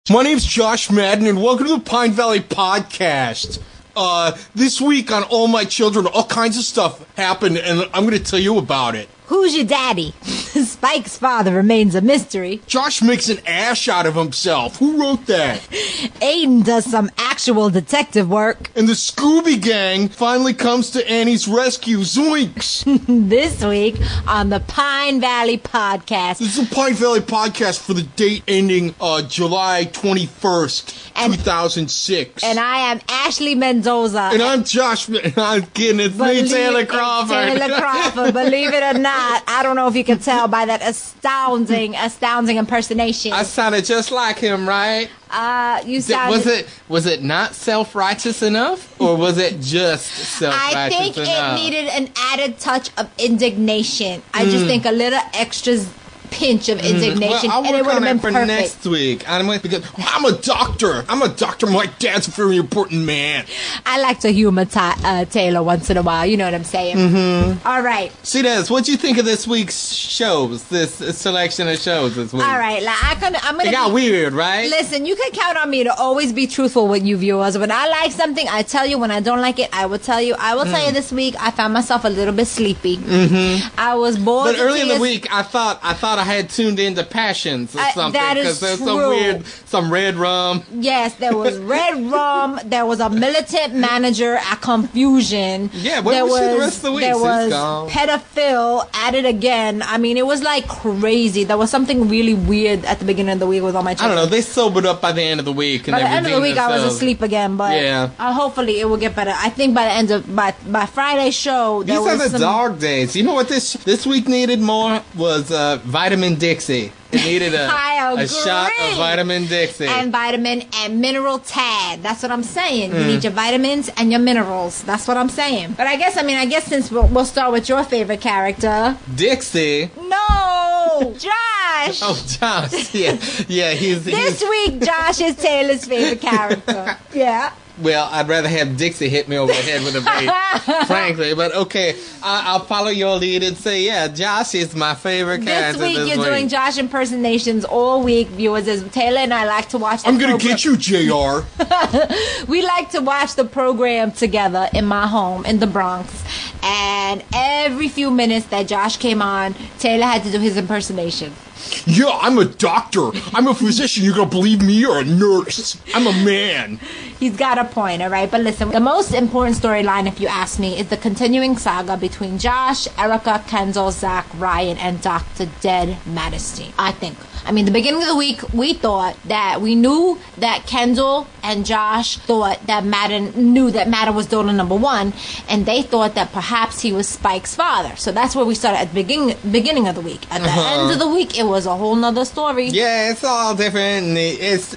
My name's Josh Madden, and welcome to the Pine Valley Podcast. This week on All My Children, all kinds of stuff happened, and I'm going to tell you about it. Who's your daddy? Spike's father remains a mystery. Josh makes an ass out of himself. Who wrote that? Aiden does some actual detective work. And the Scooby Gang finally comes to Annie's rescue. Zoinks! This week on the Pine Valley Podcast. This is the Pine Valley Podcast for the date ending July 21st, 2006. And I am Ashley Mendoza. And I'm Josh. I'm kidding. It's me, Taylor Crawford. Taylor Crawford. Believe it or not, I don't know if you can tell by that astounding impersonation. I sounded just like him, right? You sounded... Was it not self-righteous enough, or was it just self-righteous enough? I think it needed an added touch of indignation. I just think a little extra pinch of indignation, well, and it would have been for perfect. Next week, because I'm a doctor. My dad's a very important man. I like to humor Taylor once in a while. You know what I'm saying? Mm-hmm. All right. See, Des, what do you think of this week's shows? This selection of shows this week. All right, I'm gonna. It got weird, right? Listen, you can count on me to always be truthful with you viewers. When I like something, I tell you. When I don't like it, I will tell you. I will tell you this week, I found myself a little bit sleepy. Mm-hmm. I was bored. But early in the week, I thought I had tuned into Passions or something. That is there's true. some red rum. Yes, there was red rum. There was a militant manager at Confusion. Yeah, what was she the rest of the week? There was pedophile at it again. I mean, it was like crazy. There was something really weird at the beginning of the week with All My Children. I don't know. They sobered up by the end of the week. And by the end of the week, themselves. I was asleep again. But yeah. Hopefully, it will get better. I think by the end of by Friday's show, these are the dog days. You know what this week needed more was Vitamin Dixie. It needed a shot of Vitamin Dixie. And vitamin and mineral Tad. That's what I'm saying. You need your vitamins and your minerals. That's what I'm saying. But I guess since we'll start with your favorite character. Dixie. No! Josh! Oh, Josh. Yeah, he's... This week, Josh is Taylor's favorite character. Yeah. Well, I'd rather have Dixie hit me over the head with a bat, frankly. But okay, I'll follow your lead and say, yeah, Josh is my favorite character this week. You're doing Josh impersonations all week, viewers. As Taylor and I like to watch I'm going to get you, JR. We like to watch the program together in my home in the Bronx. And every few minutes that Josh came on, Taylor had to do his impersonation. Yeah, I'm a doctor. I'm a physician. You're going to believe me? You're a nurse. I'm a man. He's got a point, all right? But listen, the most important storyline, if you ask me, is the continuing saga between Josh, Erica, Kendall, Zach, Ryan, and Dr. Dead Majesty, I think. I mean, the beginning of the week, we knew that Kendall and Josh thought that Madden was donor number one, and they thought that perhaps he was Spike's father. So that's where we started at the beginning of the week. At the end of the week, it was a whole nother story. Yeah, it's all different. It's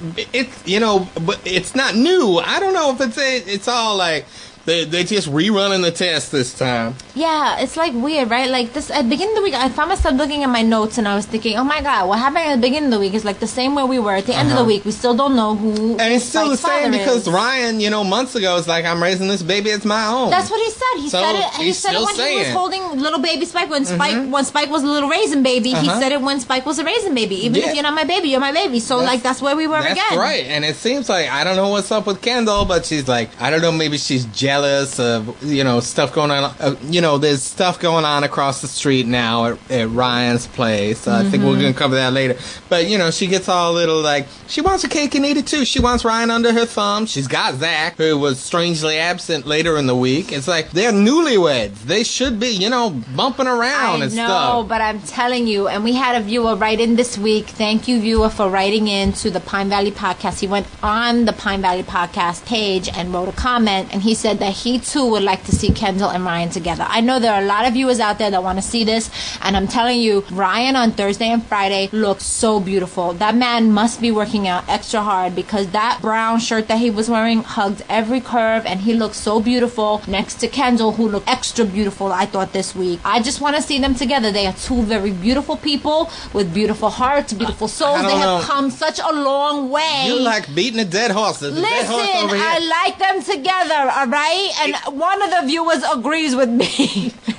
but it's not new. I don't know if it's all like they just rerunning the test this time. Yeah, it's like weird, right? Like this at the beginning of the week, I found myself looking at my notes and I was thinking, oh my god, what happened at the beginning of the week is like the same way we were at the end of the week. We still don't know who. And it's still Spike's the same because is. Ryan, months ago, is like, I'm raising this baby, it's my own. That's what he said. He said it when he was holding little baby Spike. When Spike was a little raisin baby, he said it when Spike was a raisin baby. Even if you're not my baby, you're my baby. So that's where we were again. That's right. And it seems like, I don't know what's up with Kendall, but she's like, I don't know, maybe she's jealous of stuff going on. There's stuff going on across the street now at Ryan's place. I think we're going to cover that later. But, she gets all little like, she wants a cake and eat it too. She wants Ryan under her thumb. She's got Zach, who was strangely absent later in the week. It's like, they're newlyweds. They should be, bumping around and stuff. I know, but I'm telling you, and we had a viewer write in this week. Thank you, viewer, for writing in to the Pine Valley Podcast. He went on the Pine Valley Podcast page and wrote a comment, and he said that he too would like to see Kendall and Ryan together. I know there are a lot of viewers out there that want to see this, and I'm telling you, Ryan on Thursday and Friday looks so beautiful. That man must be working out extra hard because that brown shirt that he was wearing hugged every curve, and he looked so beautiful next to Kendall, who looked extra beautiful, I thought, this week. I just want to see them together. They are two very beautiful people with beautiful hearts, beautiful souls. They have come such a long way. You like beating a dead horse. Listen, I like them together, all right? And one of the viewers agrees with me.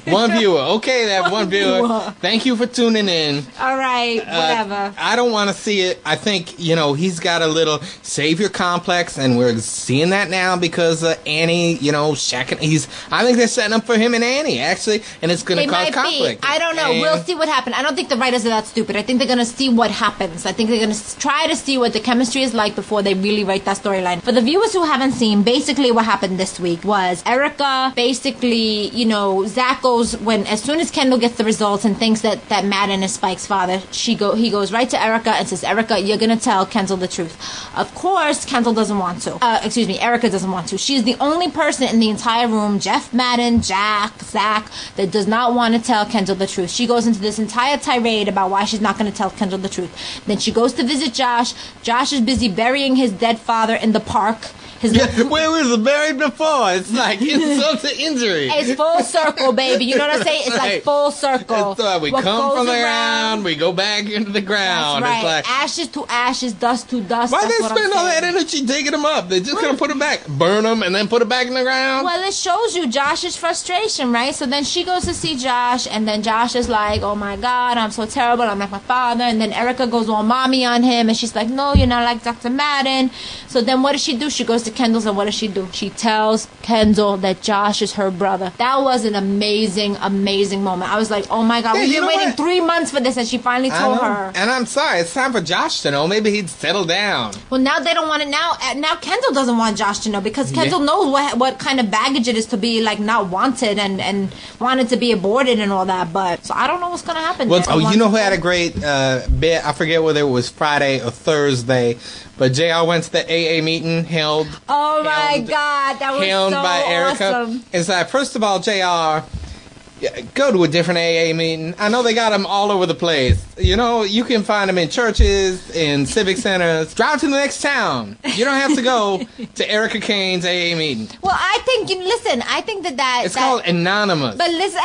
One viewer. Okay, that one viewer. Thank you for tuning in. All right, whatever. I don't want to see it. I think, he's got a little savior complex, and we're seeing that now because Annie, shacking. I think they're setting up for him and Annie, actually, and it's going to cause conflict. I don't know. We'll see what happens. I don't think the writers are that stupid. I think they're going to see what happens. I think they're going to try to see what the chemistry is like before they really write that storyline. For the viewers who haven't seen, basically what happened this week was Erica basically, Zach goes as soon as Kendall gets the results and thinks that Madden is Spike's father, he goes right to Erica and says, Erica, you're going to tell Kendall the truth. Of course, Kendall doesn't want to. Erica doesn't want to. She's the only person in the entire room, Jeff Madden, Jack, Zach, that does not want to tell Kendall the truth. She goes into this entire tirade about why she's not going to tell Kendall the truth. Then she goes to visit Josh. Josh is busy burying his dead father in the park. Where was it buried before? It's like insult to injury. It's full circle, baby. You know what I'm saying? It's like full circle. We come from the ground, we go back into the ground. That's right. It's like ashes to ashes, dust to dust. Why they spend all that energy digging them up? They're just gonna put them back, burn them, and then put it back in the ground. Well, it shows you Josh's frustration, right? So then she goes to see Josh, and then Josh is like, "Oh my God, I'm so terrible. I'm like my father." And then Erica goes all mommy on him, and she's like, "No, you're not like Dr. Madden." So then what does she do? She goes to Kendall's, and what does she do? She tells Kendall that Josh is her brother. That was an amazing, amazing moment. I was like, oh my God, we've been waiting 3 months for this, and she finally told her. And I'm sorry, it's time for Josh to know. Maybe he'd settle down. Well, now they don't want it. Now Kendall doesn't want Josh to know because Kendall knows what kind of baggage it is to be like not wanted and wanted to be aborted and all that. But so I don't know what's going to happen. Well, you know who had a great bit? I forget whether it was Friday or Thursday. But JR went to the AA meeting held. Oh my God, that was so by Erica. awesome. It's like, first of all, JR, go to a different AA meeting. I know they got them all over the place. You can find them in churches, in civic centers. Drive to the next town. You don't have to go to Erica Kane's AA meeting. Well, I think, I think that... It's called Anonymous. But listen,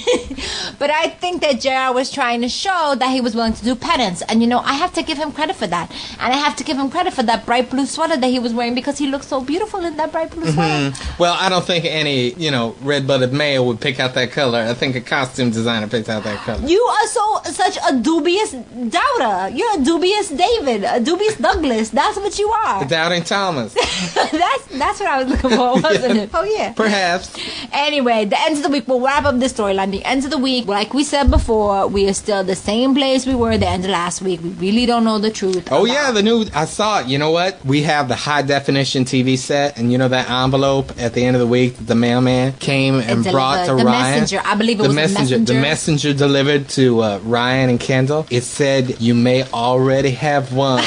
but I think that JR was trying to show that he was willing to do penance. And, I have to give him credit for that. And I have to give him credit for that bright blue sweater that he was wearing because he looked so beautiful in that bright blue sweater. Well, I don't think any, red-blooded male would pick out that color. I think a costume designer picked out that color. You are such a dubious doubter. You're a dubious David, a dubious Douglas. That's what you are. Doubting Thomas. that's what I was looking for, wasn't it? Oh, yeah. Perhaps. Anyway, the end of the week, we'll wrap up this storyline. The end of the week, like we said before, we are still the same place we were the end of last week. We really don't know the truth. Oh, yeah, I saw it. You know what? We have the high-definition TV set, and that envelope at the end of the week that the mailman came and brought to the Ryan. Messenger. I believe it was the messenger. The messenger delivered to Ryan and Kendall. It said, you may already have one.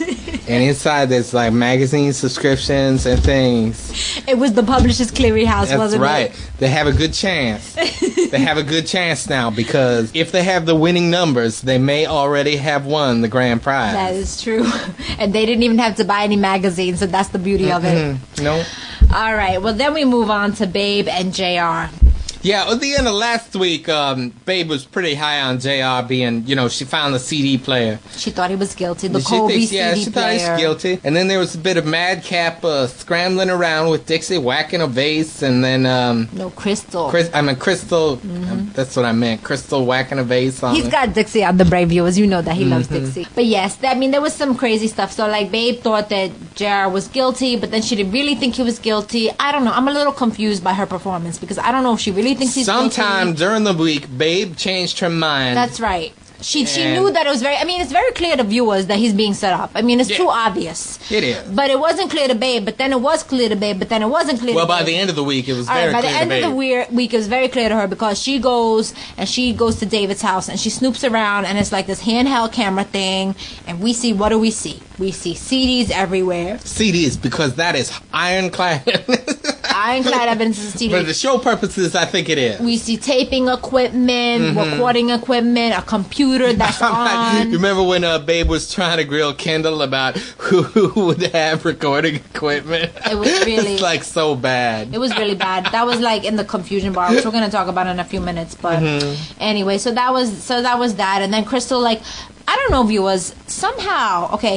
And inside there's like magazine subscriptions and things. It was the publisher's clearinghouse, wasn't it? That's right. They have a good chance. They have a good chance now because if they have the winning numbers, they may already have won the grand prize. That is true. And they didn't even have to buy any magazines, so that's the beauty of it. No. All right. Well, then we move on to Babe and JR. Yeah, at the end of last week, Babe was pretty high on JR being, she found the CD player. She thought he was guilty. The Colby CD player. Yeah, she thought he was guilty. And then there was a bit of madcap scrambling around with Dixie whacking a vase, and then... no, Crystal. Crystal. That's what I meant. Crystal whacking a vase on He's got Dixie on the Brave viewers. You know that he loves Dixie. But yes, there was some crazy stuff. So, Babe thought that JR was guilty, but then she didn't really think he was guilty. I don't know. I'm a little confused by her performance because I don't know if she really thinks he's Sometime guilty. During the week, Babe changed her mind. That's right. She knew that it was it's very clear to viewers that he's being set up. It's too obvious. It is. But it wasn't clear to Babe, but then it was clear to Babe, but then it wasn't clear to Babe. Well, by the end of the week, it was very clear to Babe. By the end of the week, it was very clear to her because she goes to David's house and she snoops around and it's like this handheld camera thing and we see, what do we see? We see CDs everywhere. CDs, because that is ironclad. Ironclad evidence is CD. For the show purposes, I think it is. We see taping equipment, recording equipment, a computer that's on. You remember when Babe was trying to grill Kendall about who would have recording equipment? It was really... It's like so bad. It was really bad. That was like in the confusion bar, which we're going to talk about in a few minutes. But anyway, so that was that. And then Crystal, I don't know, viewers, somehow, okay,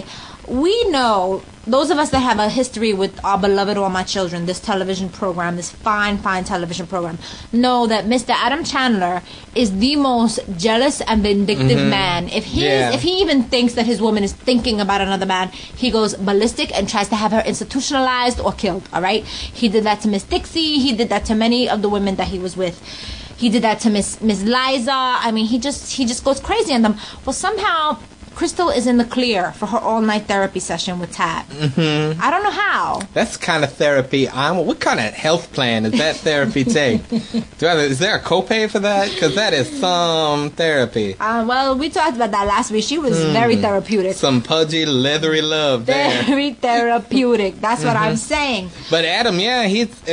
we know, those of us that have a history with our beloved All My Children, this television program, this fine television program, know that Mr. Adam Chandler is the most jealous and vindictive man. If he even thinks that his woman is thinking about another man, he goes ballistic and tries to have her institutionalized or killed, all right? He did that to Miss Dixie. He did that to many of the women that he was with. He did that to Miss Liza. I mean, he just goes crazy on them. Well, somehow Crystal is in the clear for her all-night therapy session with Tad. I don't know how. That's the kind of therapy what kind of health plan does that therapy take? Is there a copay for that? Because that is some therapy. Well, we talked about that last week. She was very therapeutic. Some pudgy, leathery love there. Very therapeutic. That's what I'm saying. But Adam, yeah,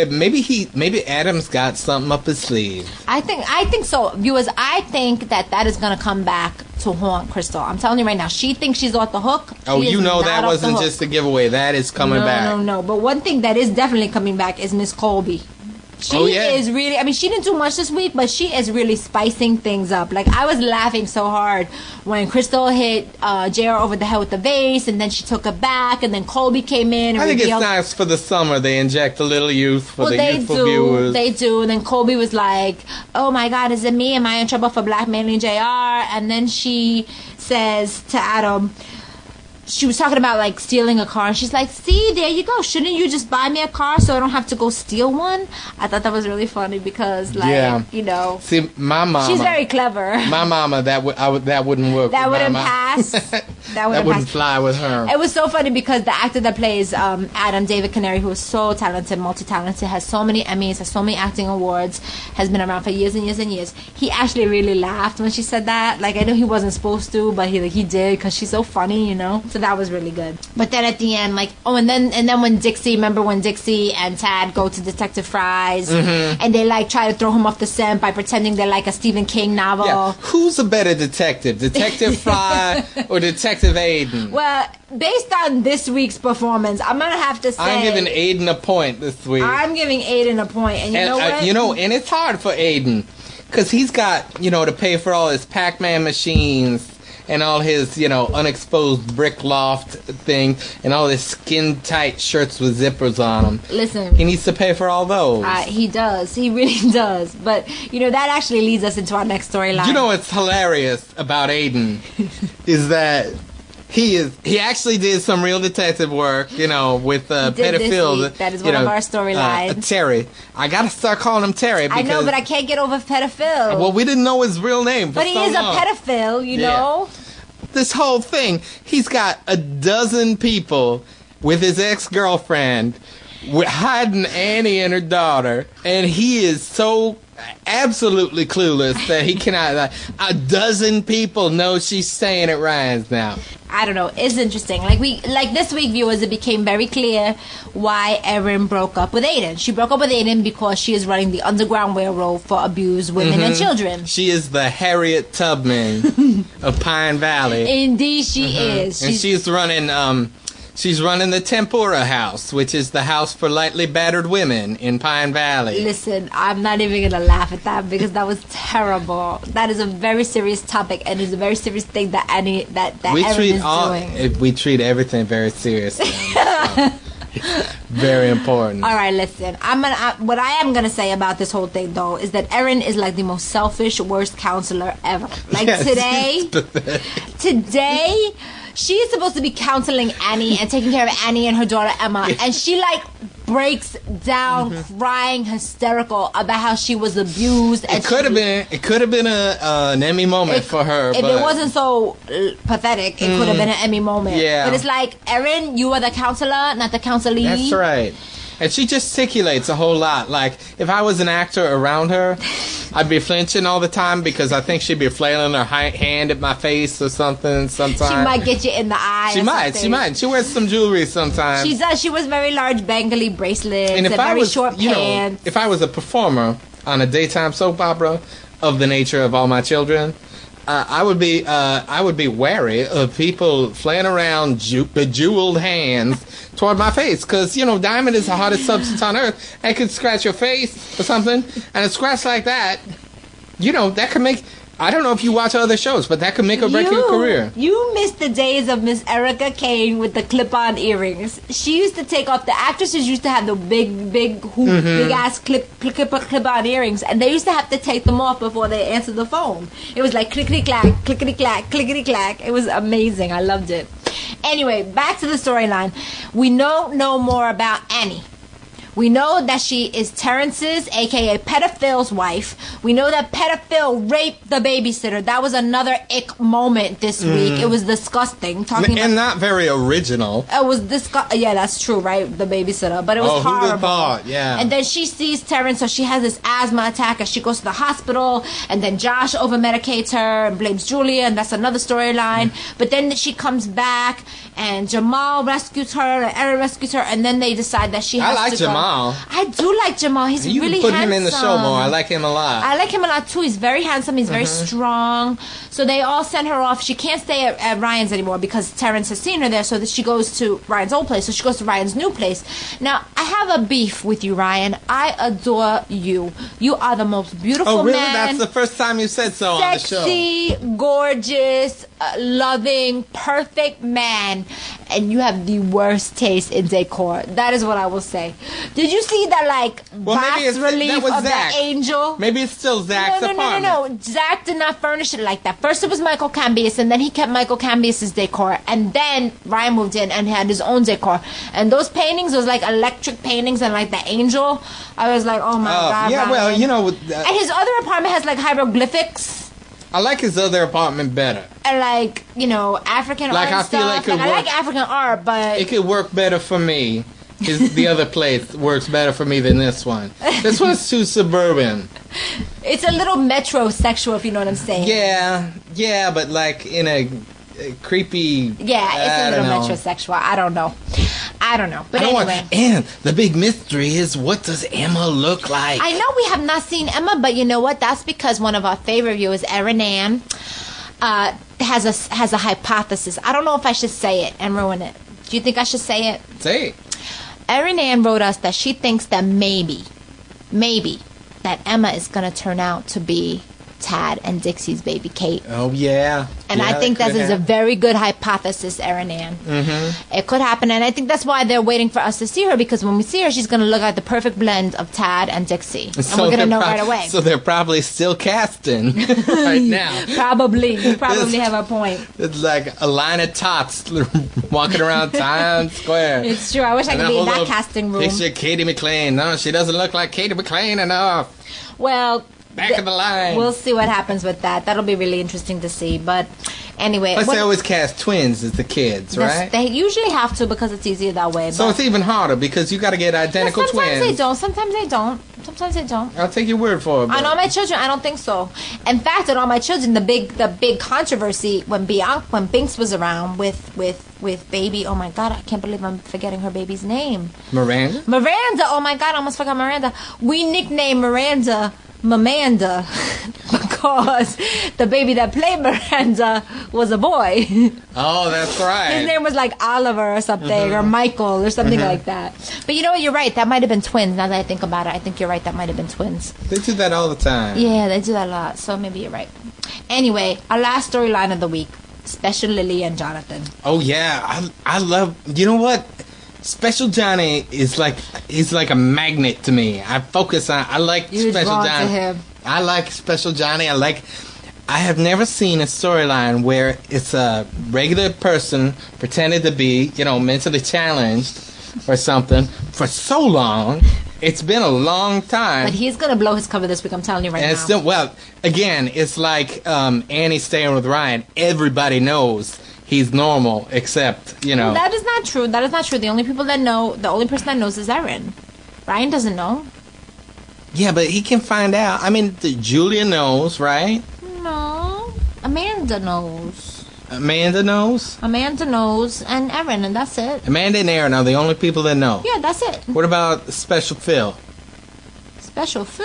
maybe Adam's got something up his sleeve. I think so. Viewers, I think that is going to come back to haunt Crystal. I'm telling you right now, she thinks she's off the hook. That wasn't just a giveaway. That is coming back. No. But one thing that is definitely coming back is Miss Colby. She is really, I mean, she didn't do much this week, but she is really spicing things up. Like, I was laughing so hard when Crystal hit JR over the head with the vase, and then she took it back, and then Colby came in. And I think it's nice for the summer. They inject a little youth for the youthful viewers. They do. And then Colby was like, oh my God, is it me? Am I in trouble for blackmailing JR? And then she says to Adam, she was talking about like stealing a car, and she's like, see, there you go, shouldn't you just buy me a car so I don't have to go steal one? I thought that was really funny because see, my mama, she's very clever. My mama, that wouldn't work. That wouldn't pass. That wouldn't fly with her. It was so funny because the actor that plays Adam, David Canary, who is so talented, multi-talented, has so many Emmys, has so many acting awards, has been around for years and years and years. He actually really laughed when she said that. Like, I know he wasn't supposed to, but he did because she's so funny, So that was really good. But then at the end, like, and then when Dixie and Tad go to Detective Fry's, and they like try to throw him off the scent by pretending they're like a Stephen King novel. Yeah. Who's a better detective, Detective Fry or Detective Aiden? Well, based on this week's performance, I'm gonna have to say I'm giving Aiden a point this week. I'm giving Aiden a point, and you know what? And it's hard for Aiden because he's got to pay for all his Pac-Man machines and all his, unexposed brick loft thing, and all his skin-tight shirts with zippers on them. Listen. He needs to pay for all those. He does. He really does. But, that actually leads us into our next storyline. You know what's hilarious about Aiden is that he actually did some real detective work, with pedophile. That is one of our storylines. Terry. I gotta start calling him Terry because I know, but I can't get over pedophile. Well, we didn't know his real name. But he is a pedophile, you know. This whole thing, he's got a dozen people with his ex-girlfriend hiding Annie and her daughter, and he is so absolutely clueless that he cannot. A dozen people know she's staying at Ryan's now. I don't know. It's interesting. Like this week, viewers, it became very clear why Erin broke up with Aiden. She broke up with Aiden because she is running the Underground Railroad for abused women and children. She is the Harriet Tubman of Pine Valley. Indeed, she is. And she's running. She's running the Tempura House, which is the house for lightly battered women in Pine Valley. Listen, I'm not even going to laugh at that because that was terrible. That is a very serious topic, and it's a very serious thing that Erin is doing. We treat everything very seriously. Very important. All right, listen. What I am gonna say about this whole thing, though, is that Erin is like the most selfish, worst counselor ever. Like today, she is supposed to be counseling Annie and taking care of Annie and her daughter Emma, and she breaks down crying hysterical about how she was abused. It could have been an Emmy moment for her. If it wasn't so pathetic, it could have been an Emmy moment. Yeah. But it's like, Erin, you are the counselor, not the counselee. That's right. And she gesticulates a whole lot. Like, if I was an actor around her, I'd be flinching all the time because I think she'd be flailing her hand at my face or something sometimes. She might get you in the eye. She might. She wears some jewelry sometimes. She does. She wears very large bangly bracelets and very short pants. If I was a performer on a daytime soap opera of the nature of All My Children, I would be wary of people flailing around bejeweled hands toward my face because diamond is the hottest substance on earth. And it could scratch your face or something, and a scratch like that, that could make. I don't know if you watch other shows, but that could make or break your career. You missed the days of Miss Erica Kane with the clip-on earrings. She used to take off, the actresses used to have the big hoop, big-ass clip-on earrings, and they used to have to take them off before they answered the phone. It was like clickety-clack, clickety-clack, clickety-clack. It was amazing. I loved it. Anyway, back to the storyline. We don't know more about Annie. We know that she is Terrence's, a.k.a. Pedophil's wife. We know that Pedophil raped the babysitter. That was another ick moment this week. It was disgusting. And not very original. It was yeah, that's true, right? The babysitter. But it was horrible. Who'd have thought? Yeah. And then she sees Terrence, so she has this asthma attack, and she goes to the hospital, and then Josh over-medicates her and blames Julia, and that's another storyline. But then she comes back, and Jamal rescues her, and Erin rescues her, and then they decide that she has to go. Jamal. I do like Jamal. He's you really can put handsome. him in the show more. I like him a lot. I like him a lot too. He's very handsome. He's very strong. So they all send her off. She can't stay at Ryan's anymore because Terrence has seen her there. So that she goes to Ryan's old place. So she goes to Ryan's new place. Now I have a beef with you, Ryan. I adore you. You are the most beautiful Oh, really? man. That's the first time you said so on the show. Sexy, gorgeous, loving, perfect man. And you have the worst taste in decor. That is what I will say. Did you see that box relief of Zach. the angel? Maybe it's still Zach's apartment. No. Zach did not furnish it like that. First it was Michael Cambias, and then he kept Michael Cambias' decor. And then Ryan moved in and had his own decor. And those paintings was like electric paintings and like the angel. I was like, oh my God, yeah, Ryan. well, you know. And his other apartment has like hieroglyphics. I like his other apartment better. And African art and I feel stuff. like I like African art, but it could work better for me. The other place works better for me than this one. This one's too suburban. It's a little metrosexual, if you know what I'm saying. Yeah, but in a creepy. Yeah, it's a little metrosexual. I don't know. But anyway. And the big mystery is, what does Emma look like? I know we have not seen Emma, but you know what? That's because one of our favorite viewers, Erin Ann, has a hypothesis. I don't know if I should say it and ruin it. Do you think I should say it? Say it. Erin Ann wrote us that she thinks that maybe, that Emma is going to turn out to be Tad and Dixie's baby Kate. Oh, yeah. And I think that is a very good hypothesis, Erin Ann. Mm-hmm. It could happen, and I think that's why they're waiting for us to see her, because when we see her, she's going to look like the perfect blend of Tad and Dixie. And we're going to know right away. So they're probably still casting right now. Probably. You probably have a point. It's like a line of tots walking around Times Square. It's true. I wish I could be in that casting room. Picture Katie McLean. No, she doesn't look like Katie McLean enough. Well, back of the line. We'll see what happens with that. That'll be really interesting to see. But anyway, plus they always cast twins as the kids, right? They usually have to, because it's easier that way. So it's even harder because you got to get identical twins. Sometimes they don't. I'll take your word for it. On All My Children, I don't think so. In fact, on All My Children, the big controversy when Binks was around with baby. Oh my God, I can't believe I'm forgetting her baby's name. Miranda. Oh my God, I almost forgot Miranda. We nicknamed Miranda Mamanda because the baby that played Miranda was a boy. Oh, that's right. His name was like Oliver or something, or Michael or something like that. But you know what? You're right. That might have been twins. Now that I think about it, I think you're right. That might have been twins. They do that all the time. Yeah, they do that a lot. So maybe you're right. Anyway, our last storyline of the week: Special Lily and Jonathan. Oh yeah, I love. You know what? Special Johnny is he's like a magnet to me. I like Special Johnny. To him. I like Special Johnny. I have never seen a storyline where it's a regular person pretending to be, mentally challenged or something for so long. It's been a long time. But he's gonna blow his cover this week. I'm telling you right now. Still, again, it's like Annie staying with Ryan. Everybody knows he's normal, except, That is not true. The only person that knows is Erin. Ryan doesn't know. Yeah, but he can find out. I mean, Julia knows, right? No. Amanda knows. Amanda knows, and Erin, and that's it. Amanda and Erin are the only people that know. Yeah, that's it. What about Special Phil? Special Phil?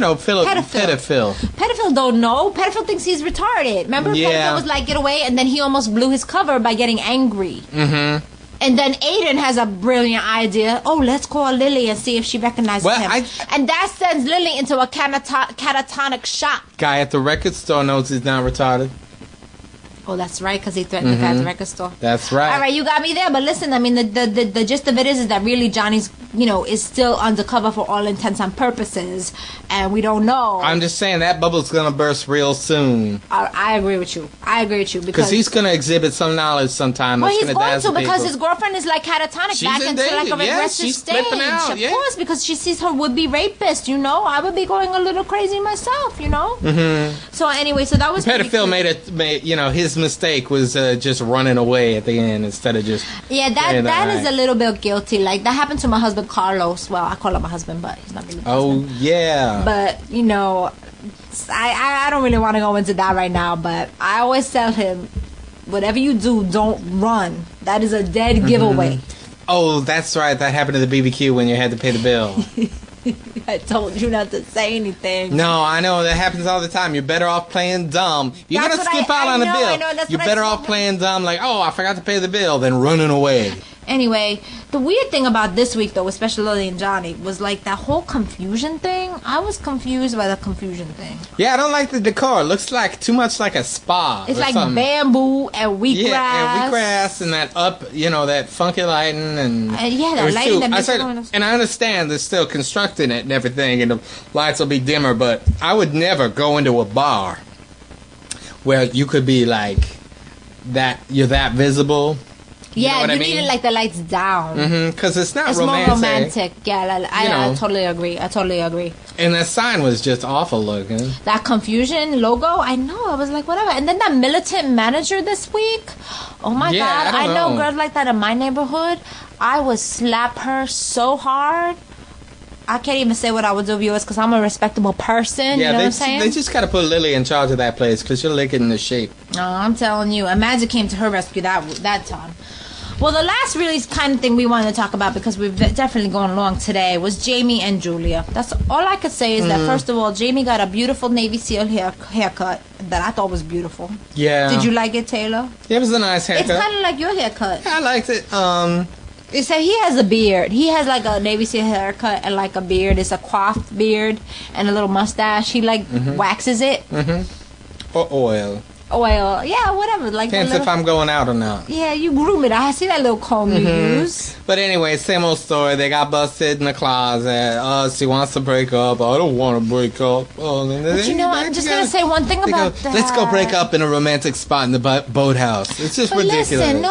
Pedophile. Pedophile don't know. Pedophile thinks he's retarded. Remember? Yeah. Pedophile was like, get away, and then he almost blew his cover by getting angry. Mm-hmm. And then Aiden has a brilliant idea. Oh, let's call Lily and see if she recognizes him. And that sends Lily into a catatonic shock. Guy at the record store knows he's not retarded. Oh, that's right, because he threatened the guy at the record store. That's right. All right, you got me there. But listen, I mean, the gist of it is that really Johnny's, is still undercover for all intents and purposes, and we don't know. I'm just saying that bubble's gonna burst real soon. I agree with you. Because he's gonna exhibit some knowledge sometime. Well, that's he's gonna going to because people. His girlfriend is like catatonic, She's back into like a regressive she's stage. flipping out, Of course, because she sees her would-be rapist. I would be going a little crazy myself. Mm-hmm. So anyway, so that was Pedophile made his mistake was just running away at the end instead of just that is a little bit guilty. Like that happened to my husband Carlos. Well, I call him my husband, but he's not really my husband. Yeah. But I don't really want to go into that right now. But I always tell him, whatever you do, don't run. That is a dead giveaway. Oh, that's right. That happened to the BBQ when you had to pay the bill. I told you not to say anything. No, I know that happens all the time. You're better off playing dumb. You're gonna skip out on the bill. You're better off playing dumb, like, oh, I forgot to pay the bill, than running away. Anyway, the weird thing about this week, though, especially Lily and Johnny, was like that whole confusion thing. I was confused by the confusion thing. Yeah, I don't like the decor. It looks like too much like a spa. It's like bamboo and wheatgrass. Yeah, and wheatgrass and that that funky lighting and that lighting that makes and I understand they're still constructing it and everything, and the lights will be dimmer, but I would never go into a bar where you could be like that. You're that visible. You know what I mean? Need like the lights down. Because it's not it's romantic. More romantic. Yeah, I totally agree. And that sign was just awful looking. That confusion logo, I know. I was like, whatever. And then that militant manager this week. Oh my God! I know girls like that in my neighborhood. I would slap her so hard. I can't even say what I would do, viewers, because I'm a respectable person. Yeah, you know what I'm saying? They just got to put Lily in charge of that place because you're licking the shape. No, I'm telling you. And Magic came to her rescue that time. Well, the last really kind of thing we wanted to talk about, because we've definitely gone along today, was Jamie and Julia. That's all I could say is that, first of all, Jamie got a beautiful Navy SEAL haircut that I thought was beautiful. Yeah. Did you like it, Taylor? It was a nice haircut. It's kind of like your haircut. I liked it. It's that he has a beard. He has like a Navy SEAL haircut and like a beard. It's a coiffed beard and a little mustache. He waxes it. Or oil. Oil, yeah, whatever. Like depends if I'm going out or not. Yeah, you groom it. I see that little comb you use. But anyway, same old story. They got busted in the closet. She wants to break up. I don't want to break up. But I'm just going to say one thing about that. Let's go break up in a romantic spot in the boathouse. It's just ridiculous.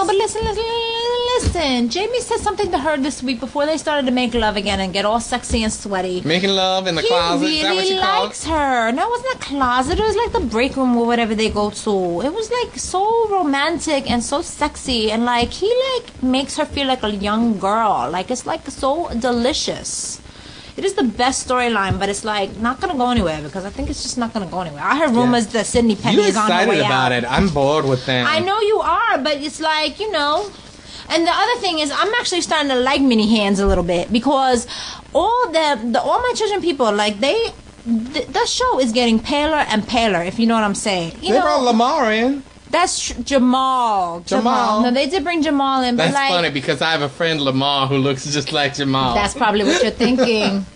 Listen. Jamie said something to her this week before they started to make love again and get all sexy and sweaty. Making love in the closet? He Is that what you really likes her. No, it wasn't a closet. It was like the break room or whatever they go to. It was like so romantic and so sexy, and like he like makes her feel like a young girl. Like it's like so delicious. It is the best storyline, but it's like not gonna go anywhere because I think it's just not gonna go anywhere. I heard rumors that Sydney Penny is on the way out. You're excited about it. I'm bored with them. I know you are, but it's like, And the other thing is, I'm actually starting to like Mini Hands a little bit because all my children people, like the show is getting paler and paler, if you know what I'm saying. They brought Lamar in. That's Jamal. No, they did bring Jamal in. That's but funny because I have a friend, Lamar, who looks just like Jamal. That's probably what you're thinking.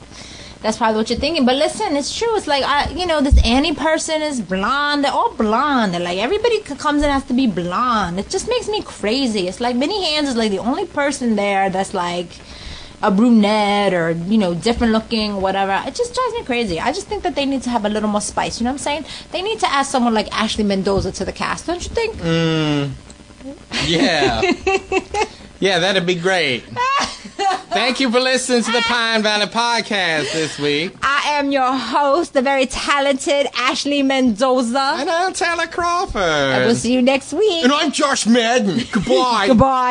But listen, it's true. It's like, this Annie person is blonde. They're all blonde. They're like, everybody comes and has to be blonde. It just makes me crazy. It's like Minnie Hands is like the only person there that's like a brunette or, different looking, whatever. It just drives me crazy. I just think that they need to have a little more spice. You know what I'm saying? They need to add someone like Ashley Mendoza to the cast, don't you think? Yeah. Yeah, that'd be great. Thank you for listening to the Pine Valley Podcast this week. I am your host, the very talented Ashley Mendoza. And I'm Taylor Crawford. I will see you next week. And I'm Josh Madden. Goodbye. Goodbye.